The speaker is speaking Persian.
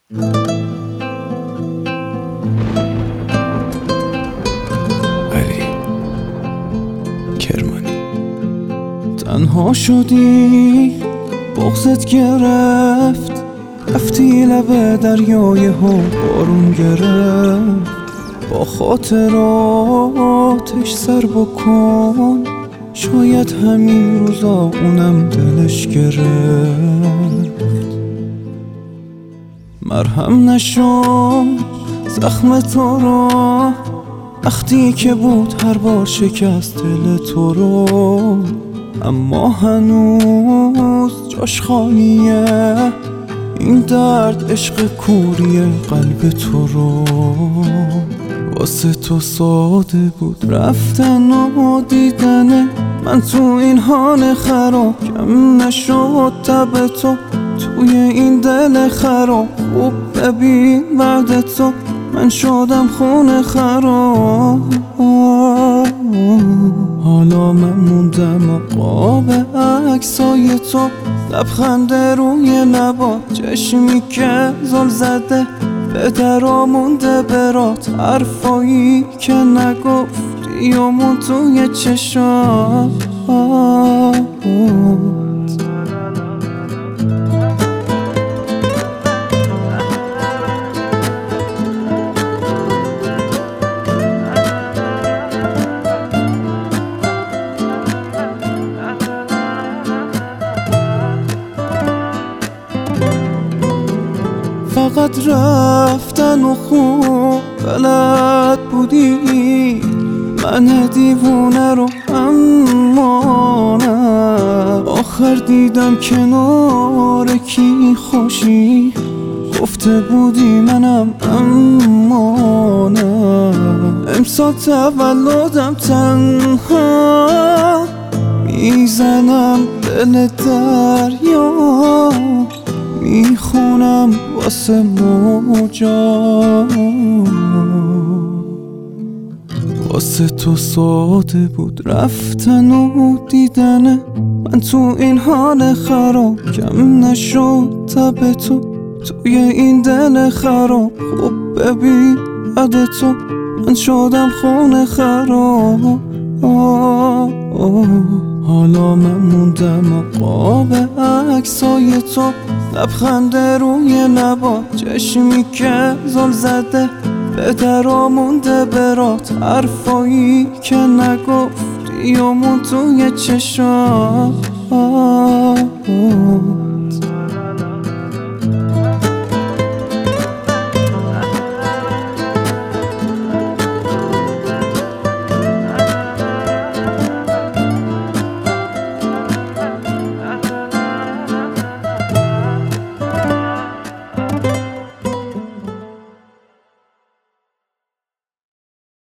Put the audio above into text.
علی کرمانی. تنها شدی، بغضت گرفت، رفتی لب دریای ها بارون گرفت. با خاطراتش سر بکن، شاید همین روزا اونم دلش گرفت. مرهم نشو زخم تو رو، وقتی که بود هر بار شکست دل تو رو. اما هنوز جاش خالیه، این درد عشق کوری قلب تو رو. واسه تو ساده بود رفتن و دیدن من تو این حال خراب. کم نشد تب تو توی این دل خراب. خوب ببین بعد تو من شدم خون خراب. حالا من موندم قاب عکسای تو، لبخند روی لبات، چشمی که زل زده به درا مونده برات. حرفایی که نگفتی و مون توی چشات. فقط رفتن و خوب بلد بودی، من دیوونه رو اما نه. آخر دیدم کنار کی خوشی، گفته بودی منم اما نه. امسال تولدم تنها میزنم دل دریا، میخونم واسه موجا. واسه تو ساده بود رفتن و دیدن من تو این حال خراب. کم نشد تب تو توی این دل خراب. خوب ببین بعد تو من شدم خون خراب. حالا من موندم قاب عکسای تو، لبخند روی لبات، چشمی که زل زده به درا مونده برات. حرفایی که نگفتی و مون توی چشات.